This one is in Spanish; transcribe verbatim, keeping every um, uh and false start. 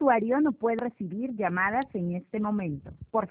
usuario no puede recibir llamadas en este momento. Por